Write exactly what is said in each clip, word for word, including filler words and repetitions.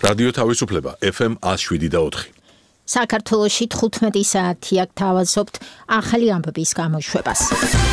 რადიო თავისუფლება ეფ ემ one oh seven და four. საქართველოში თხუთმეტი საათი აქ თავაზობთ ახალი ამბების გამოშვებას.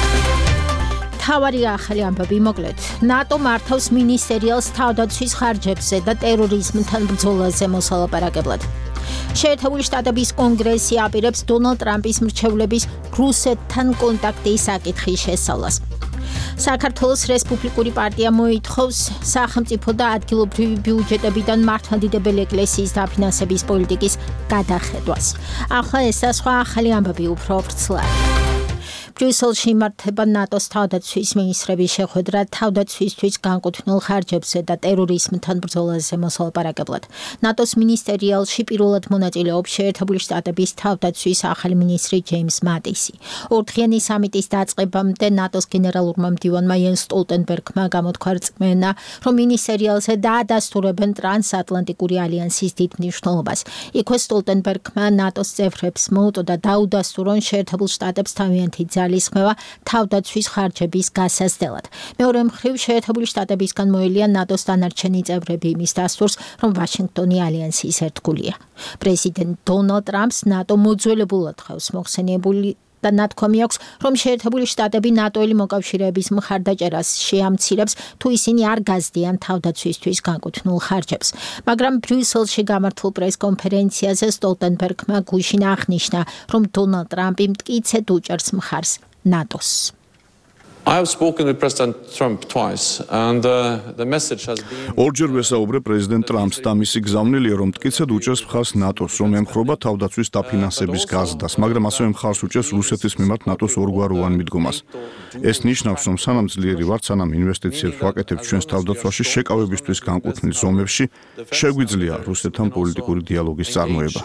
თავარი ახალი ამბები მოკლედ. ნატო მართავს მინისტერიალს თავდაცვის ხარჯებზე და ტერორიზმთან ბრძოლაზე მოსალაპარაკებლად. შეერთებული შტატების კონგრესი აპირებს დონალდ ტრამპის მრჩევლების რუსეთთან კონტაქტის საკითხის შესწავლას. საქართველოს რესპუბლიკური პარტია მოითხოვს სახელმწიფო და ადგილობრივი ბიუჯეტებიდან მართლმადიდებელი ეკლესიის დაფინანსების პოლიტიკის გადახედვას. ახლა ეს და სხვა ახალი ამბები უფრო ვრცლად. ბრიუსელში იმართება ნატოს თავდაცვის მინისტრების შეხვედრა თავდაცვისთვის განკუთვნილ ხარჯებზე და ტერორიზმთან ბრძოლაზე მოსალაპარაკებლად. ნატოს მინისტერიალში პირველად მონაწილეობს შეერთებული შტატების თავდაცვის ახალი მინისტრი ჯეიმს მატისი. ორდღიანი სამიტის დაწყებამდე ნატოს გენერალურმა მდივანმა იენს სტოლტენბერგმა გამოთქვა რწმენა, რომ მინისტერიალზე დაადასტურებენ ტრანსატლანტიკური ალიანსის დიდ მნიშვნელობას. იქვე სტოლტენბერგმა ნატოს წევრებს მოუტოდა დაუდასტურონ შეერთებულ შტატებს თავიანთი ძალისხმევა თავდაცვის ხარჯების გასაზრდელად. მეორე მხრივ შეერთებული შტატებისგან მოელია ნატოს დანარჩენი წევრები იმის დასტურს, რომ ვაშინგტონი ალიანსის ერთგულია. პრეზიდენტ დონალდ ტრამპს ნატო მოძველებულად ხავს მოხსენიებული და ნათქვამი აქვს, რომ შეერთებული შტატები ნატოელი მოკავშირეების მხარდაჭერას შეამცირებს, თუ ისინი არ გაზდიან თავდაცვისთვის განკუთვნილ ხარჯებს. მაგრამ ბრიუსელში გამართულ პრესკონფერენციაზე სტოლტენბერგმა გუშინ აღნიშნა, რომ დონალდ ტრამპი მტკიცედ უჭერს მხარს ნატოს. I have spoken with President Trump twice and uh, the message has been ორჯერ ვესაუბრე პრეზიდენტ ტრამპს და მისი გზავნილია, რომ მტკიცედ უჭერს მხარს ნატოს, რომ ემხრობა თავდაცვის დაფინანსების გაზრდას, მაგრამ ასევე მხარს უჭერს რუსეთის მიმართ ნატოს ორგვაროვან მიდგომას. ეს ნიშნავს, რომ სანამ ძლიერი ვართ, სანამ ინვესტიციებს ვაკეთებთ ჩვენს თავდაცვაში შეკავებისთვის განკუთვნილ ზომებში, შეგვიძლია რუსეთთან პოლიტიკური დიალოგის წარმოება.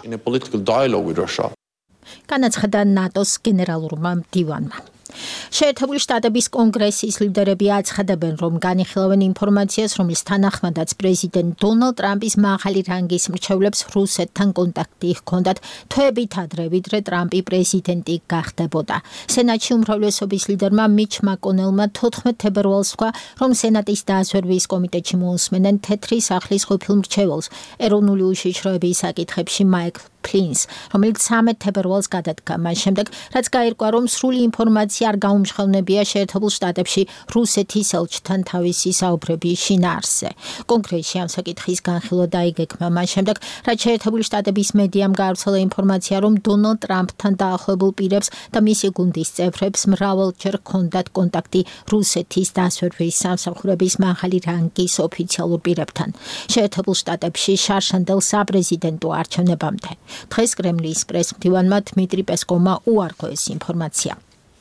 განაცხადა ნატოს გენერალურმა მდივანმა. შეერთებული შტატების კონგრესის ლიდერები აცხადებენ, რომ განიხილავენ ინფორმაციას, რომლის თანახმადაც პრეზიდენტ დონალდ ტრამპის მაღალი რანგის მრჩევლებს რუსეთთან კონტაქტი ჰქონდათ თვეებით ადრე, ვიდრე ტრამპი პრეზიდენტი გახდებოდა. სენატში უმრავლესობის ლიდერმა მიჩ მაკონელმა თოთხმეტ თებერვალს თქვა, რომ სენატის დაზვერვის კომიტეტში მოусმენენ თეთრი სახლის ყოფილ მრჩეველს, ეროვნული უშიშროების საკითხებში მაიკლ ფლინს, რომელიც სამედ თებერვალს გადადგა მას შემდეგ, რაც გაირკვა, რომ სრული ინფორმაცია არ გაუმჟღავნებია შეერთებულ შტატებში რუსეთის ელჩთან თავისი საუბრების შინაარსზე. კონგრესში ამ საკითხის განხილვა დაიგეგმა მას შემდეგ, რაც შეერთებული შტატების მედიამ გაავრცელა ინფორმაცია, რომ დონალდ ტრამპთან დაახლოებულ პირებს და მისი გუნდის წევრებს მრავალჯერ ჰქონდათ კონტაქტი რუსეთის დასვერვის სამსახურების მაღალი რანგის ოფიციალურ პირებთან. შეერთებულ შტატებში შარშანდელ საპრეზიდენტო არჩევნებამდე. დღეს კრემლის პრესმდივანმა დმიტრი პესკოვმა უარყო ეს ინფორმაცია.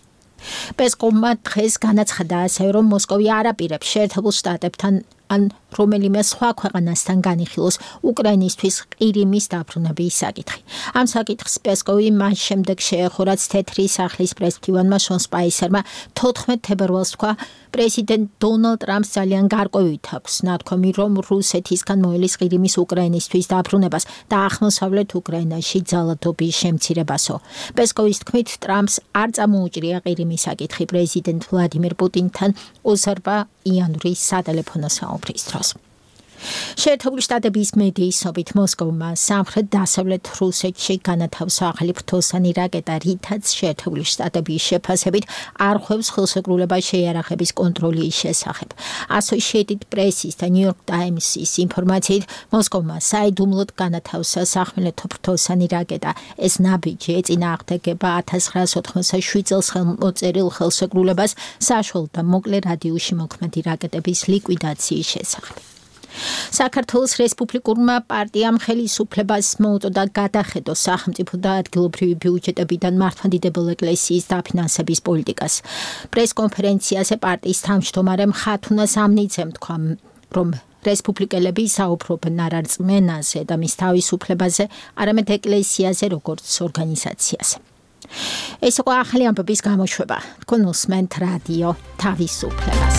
პესკოვმა დღეს განაცხადა ასევე, რომ მოსკოვი არ აპირებს შეერთებულ შტატებთან ან რომელიმე სხვა ქვეყანასთან განიხილოს უკრაინისთვის ყირიმის დაბრუნების საკითხი. ამ საკითხს პესკოვი მას შემდეგ შეეხო, რაც თეთრი სახლის პრესმდივანმა შონ სპაისერმა თოთხმეტ თებერვალს თქვა, პრეზიდენტ დონალდ ტრამპს ძალიან გარკვევით აქვს ნათქვამი, რომ რუსეთისგან მოელის ყირიმის უკრაინისთვის დაბრუნებას და აღმოსავლეთ უკრაინაში ძალადობის შემცირებასო. პესკოვის თქმით, ტრამპს არ წამოუჭრია ყირიმის საკითხი პრეზიდენტ ვლადიმირ პუტინთან ოცდაათიანვრის სატელეფონო საუბრის დროს. შეერთებული შტატების მედიის ცნობით მოსკოვმა სამხრეთ-დასავლეთ რუსეთში განათავსა ახალი ფრთოსანი რაკეტა, რითაც შეერთებული შტატების შეფასებით არ ხვევს ხელშეკრულებას შეიარაღების კონტროლის შესახებ. Associated Press-ის და New York Times-ის ინფორმაციით, მოსკოვმა საიდუმლოდ განათავსა სახმელეთო ფრთოსანი რაკეტა. ეს ნაბიჯი ეწინააღმდეგება ათას ცხრაასი ოთხმოცდაშვიდ წელს ხელმოწერილ ხელშეკრულებას საშუალო და მოკლე რადიუსში მოქმედი რაკეტების ლიკვიდაციის შესახებ. საქართველოს რესპუბლიკურმა პარტიამ ხელისუფლებას მოუწოდა გადახედოს სახელმწიფო და ადგილობრივი ბიუჯეტებიდან მართლმადიდებელი ეკლესიის დაფინანსების პოლიტიკას. პრესკონფერენციაზე პარტიის თავმჯდომარე ხათუნა სამნიძემ თქვა, რომ რესპუბლიკელები საუბრობენ არა რწმენაზე და მის თავისუფლებაზე, არამედ ეკლესიაზე როგორც ორგანიზაციაზე. ეს იყო ახალი ამბების გამოშვება. თქვენ უსმენთ რადიო თავისუფლებას.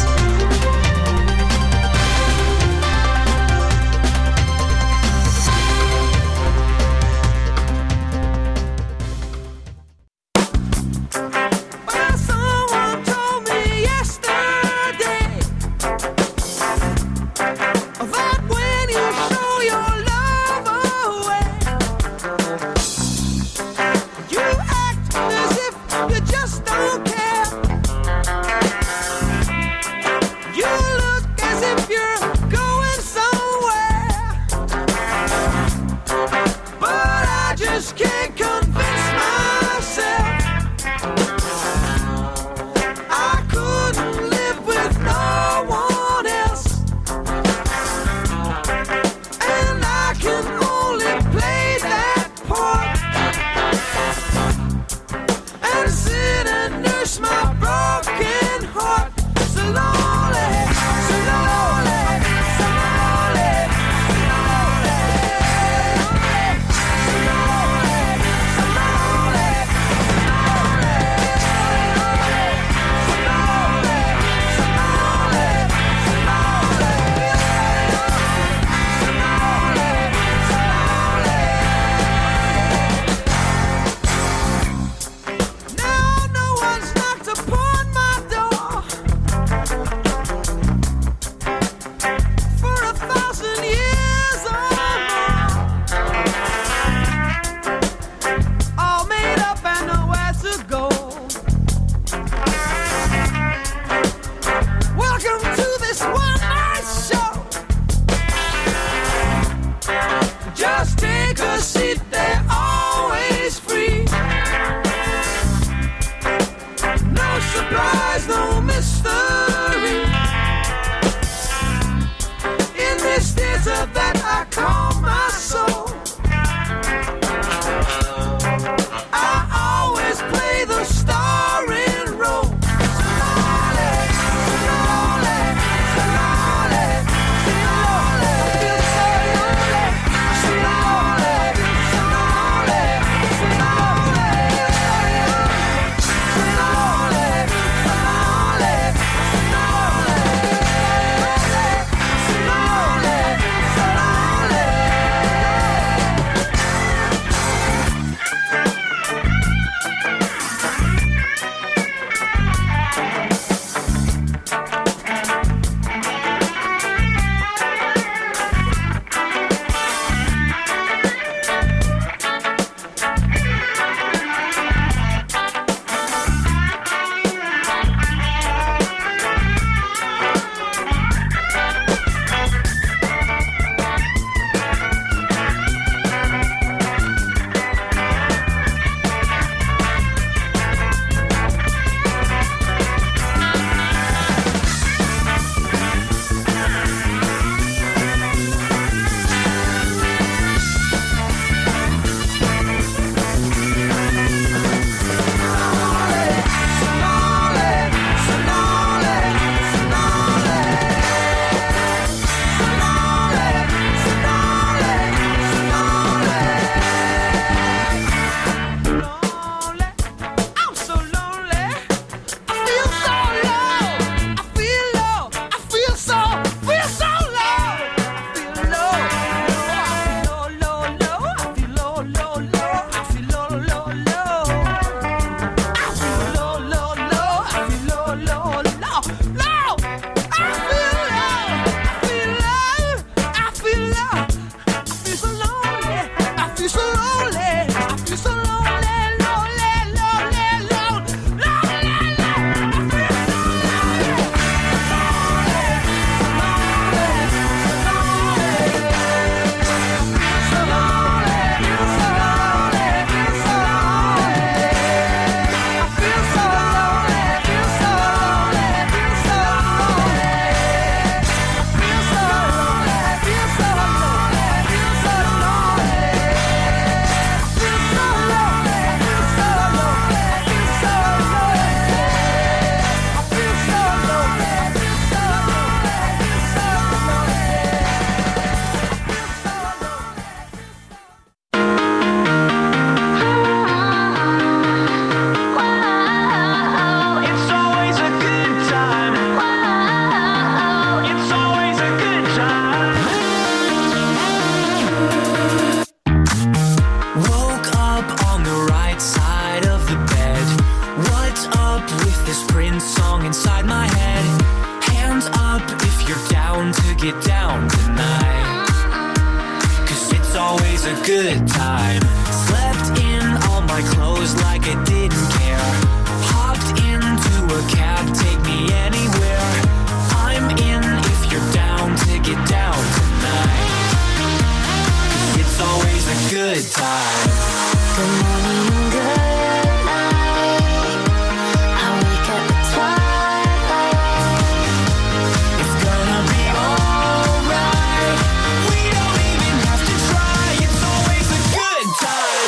this Prince song inside my head. Hands up if you're down to get down tonight. Cause it's always a good time. Slept in all my clothes like I didn't care. Hopped into a cab, take me anywhere. I'm in if you're down to get down tonight. Cause it's always a good time. Good morning, good night. I wake up at twilight. It's gonna be alright. We don't even have to try. It's always a good time.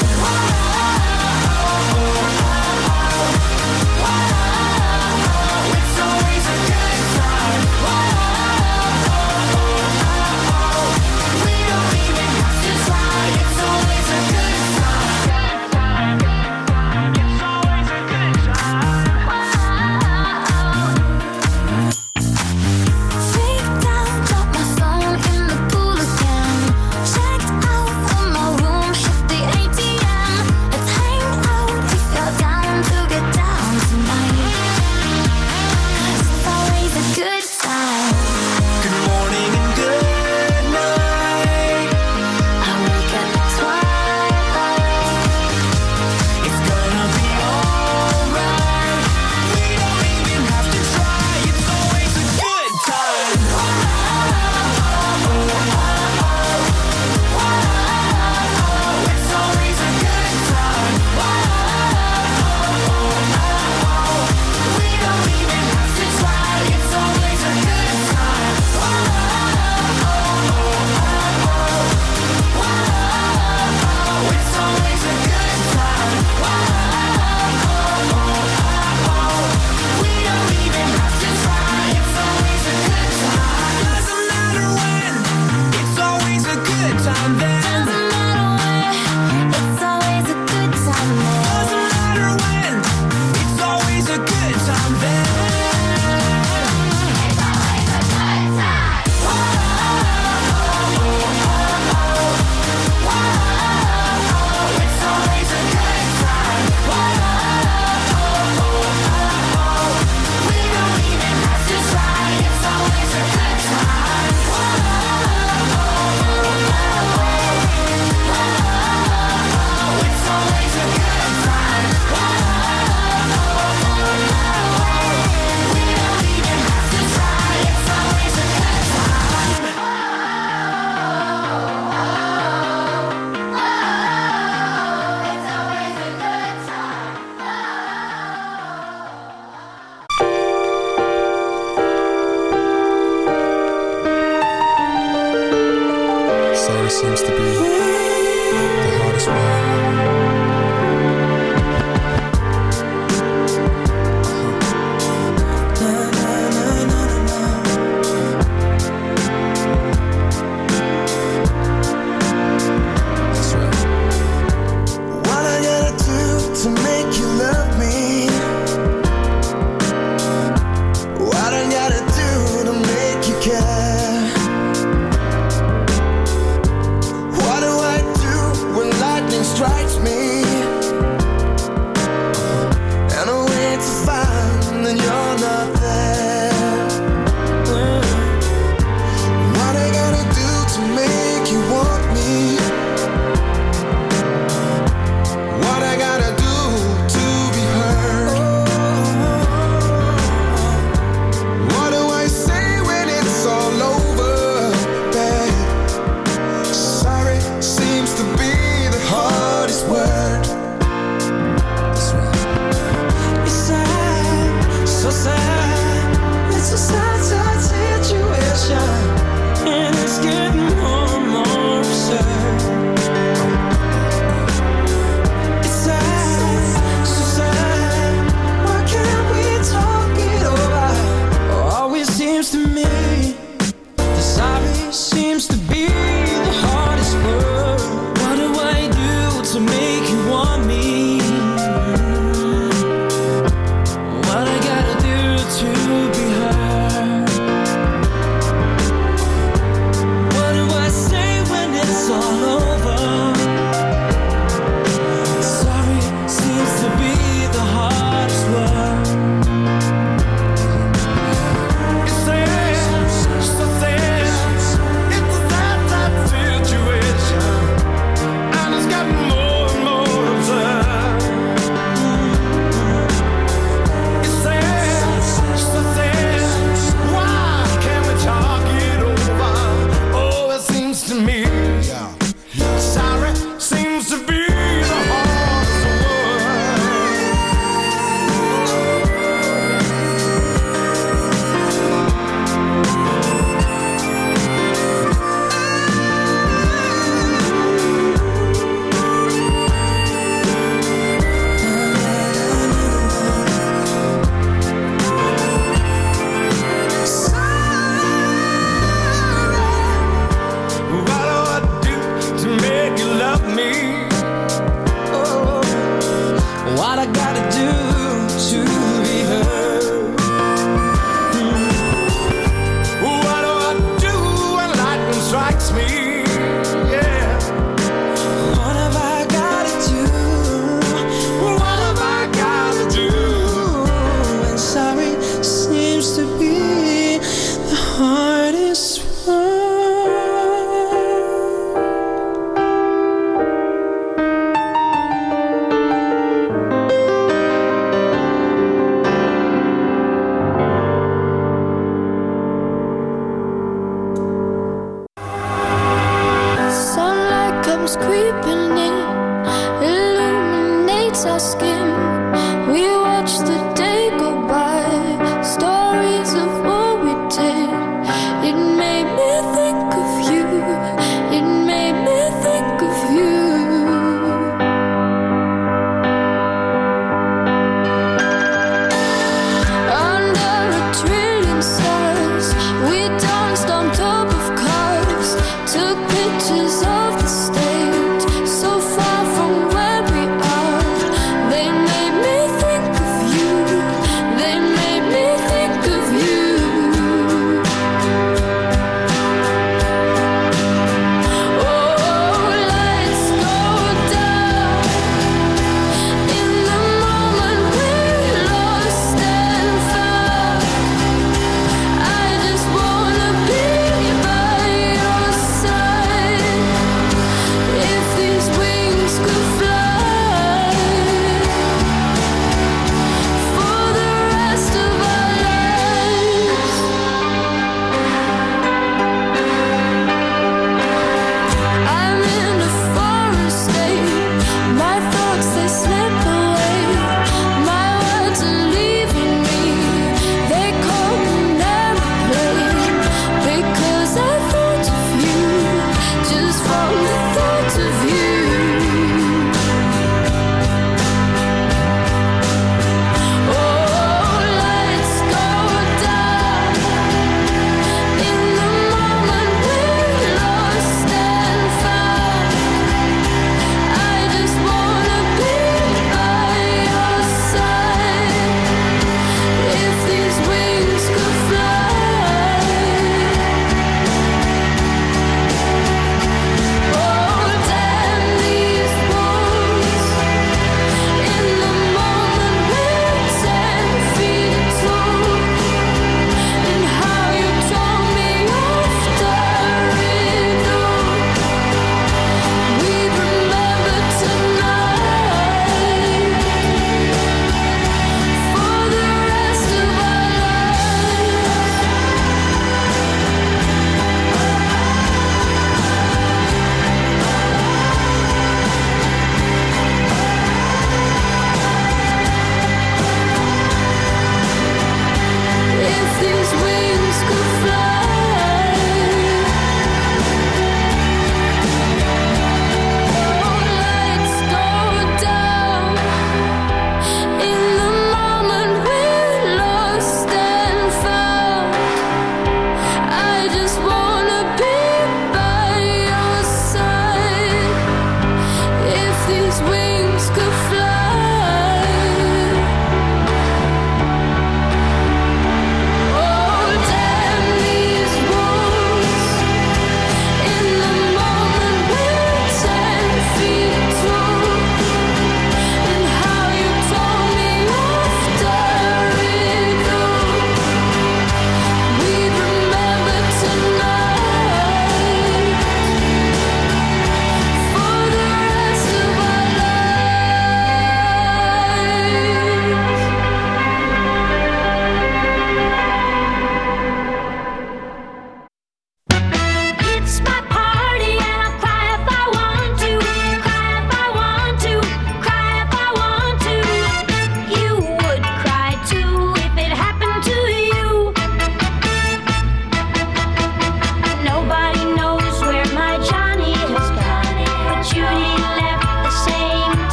It's always a good time. We don't even have to try. It's always a good time. It's always a good time. Freaked out, dropped my phone in the pool again. Checked out of my room, hit the A T M. Let's hang out if you're down to get down tonight. Cause it's always a good time. Good morning and good night. I wake up at twilight. It's gonna be alright. We don't even have to try. It's always a good time. It's always a good time. We don't even have to try. It's always a good time. It's always a good time. We don't even have to try. It's always a good time. Doesn't matter when. It's always a good time then. Doesn't matter where, it's always a good time there. Doesn't matter when. It's always a good time then. It's always a good time. It's always a good time. We don't even have to try. It's always a good time. It's always a good time. We don't even have to try. It's always a good time. It's always a good time. Sorry seems to be the hardest word. That's right. What I gotta do to make you love me? What I gotta do to make you care? What do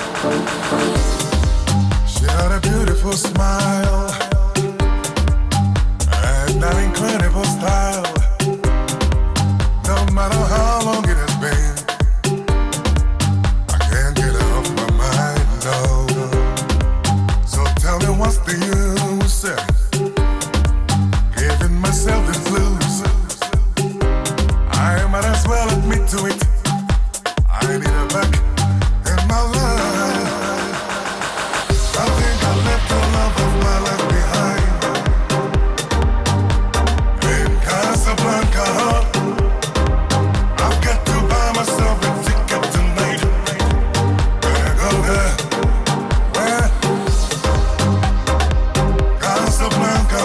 She had a beautiful smile and an incredible style. No matter how long it has been, I can't get her off my mind, no. So tell me what's the use eh, giving myself the blues. I might as well admit to it, I need her back in my life. I think I left the love of my life behind in Casablanca. I've got to buy myself a ticket tonight. Where go there? Where? Casablanca.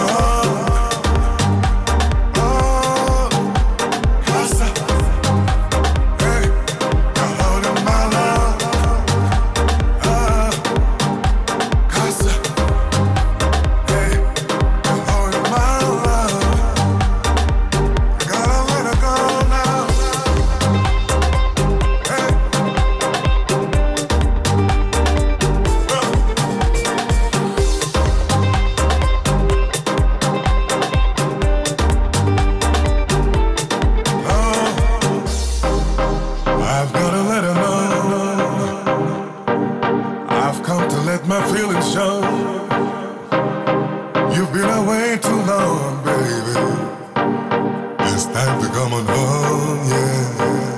Oh, Casa. Hey, you're holding my love. Ah, Casa. Hey, you're holding my love. I gotta let her go now. Hey. I've gotta let her know I've come to let my feelings show. You've been away too long, baby. It's time to come on home, yeah.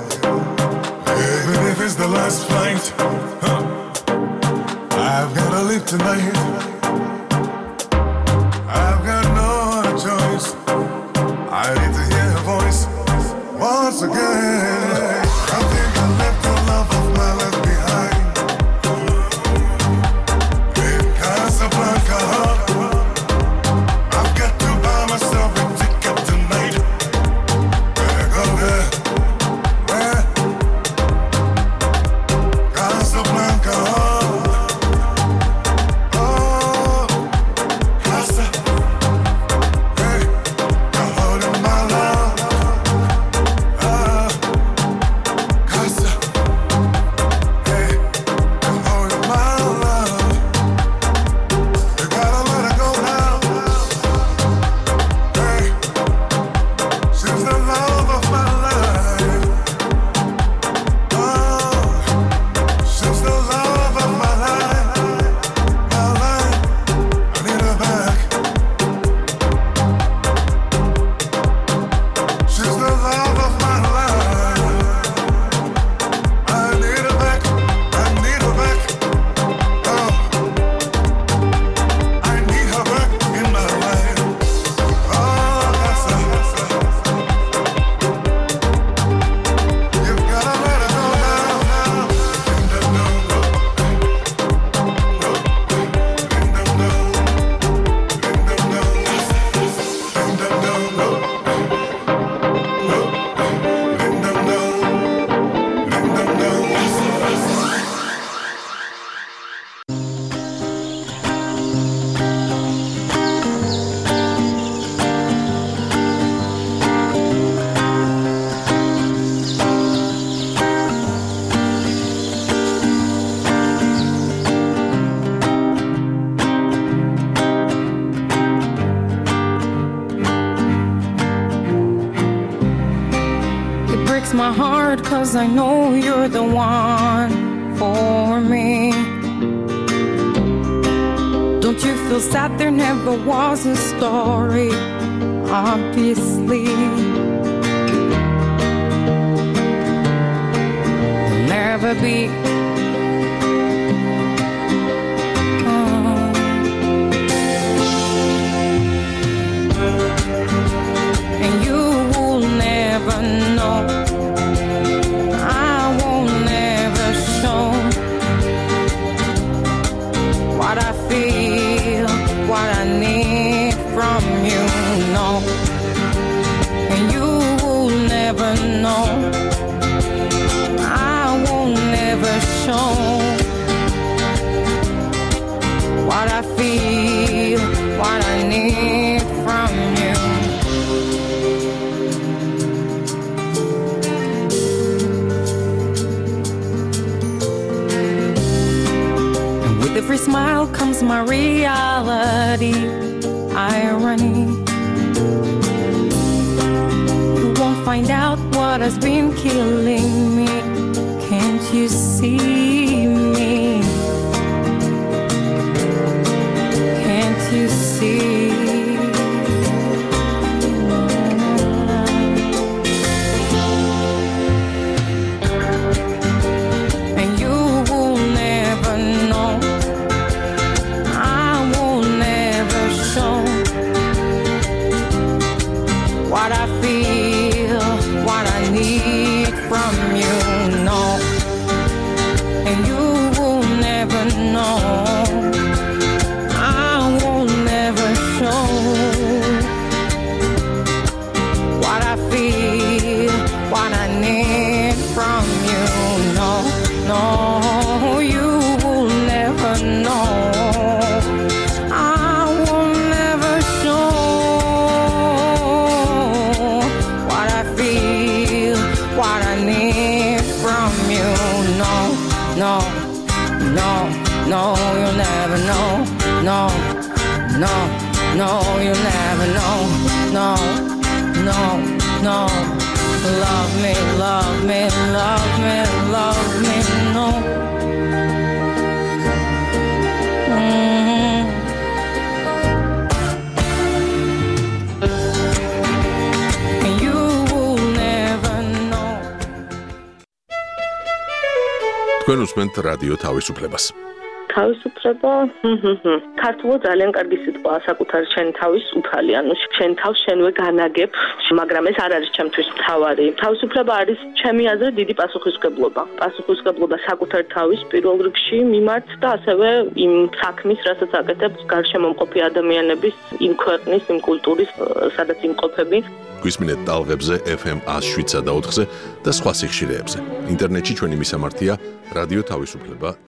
Even if it's the last flight, huh, I've gotta leave tonight. I've got no other choice. I need to hear her voice once again. I think I left the love of my life behind in Casablanca. I've got to buy myself a ticket tonight. Where go there? Where? Casablanca. Oh, Casa. Hey, you're holding my love. Ah, Casa. Hey, you're holding my love. You gotta let her go now. Hey, she's the love of my life. Oh, she's the love of my life. My life, I need her back. She's the love of my life. I need her back. I need her back. Oh, I need her back in my life. Oh, that's a, you've gotta let her go now. In the no, no, in the no, in the no, in the no, no, in the no, in the no. It breaks my heart cause I know you're the one for me. Don't you feel sad there never was a story? Obviously there'll never be. And you will never know. I won't never show what I feel, what I need from you, no. And you will never know. I won't never show what I feel, what I need from you. every smile comes my reality. Irony. You won't find out what has been killing me. Can't you see me? Can't you see? And you will never know. I will never show what I feel, what I need from you. No. And you will never know. I will never show what I feel, what I need from you. No, no, you will never know. I will never show what I feel, what I need from you. No, no, no, no, you'll never know. No, no, no, you'll never know. No, no, no. Love me, love me, love me, love me, no. Mhm. And you will never know. თქვენ უსმენთ რადიო თავისუფლებას. თავისუფლება, ქართულად ძალიან კარგი სიტყვაა საკუთარი შენ თავის უფალი, ანუ შენ თავს შენვე განაგებ, მაგრამ ეს არ არის ჩემთვის მთავარი. თავისუფლება არის ჩემი აზრით დიდი პასუხისმგებლობა. პასუხისმგებლობა საკუთარ თავის პირველ რიგში მიმართ და ასევე იმ საქმის, რასაც აკეთებ გარშემომყოფი ადამიანების, იმ ქვეყნის, იმ კულტურის, სადაც იმყოფები. გვისმინეთ ტალღებზე ეფ ემ one oh seven და ოთხზე და სხვა სიხშირეებზე. ინტერნეტში ჩვენი მისამართია რადიო თავისუფლება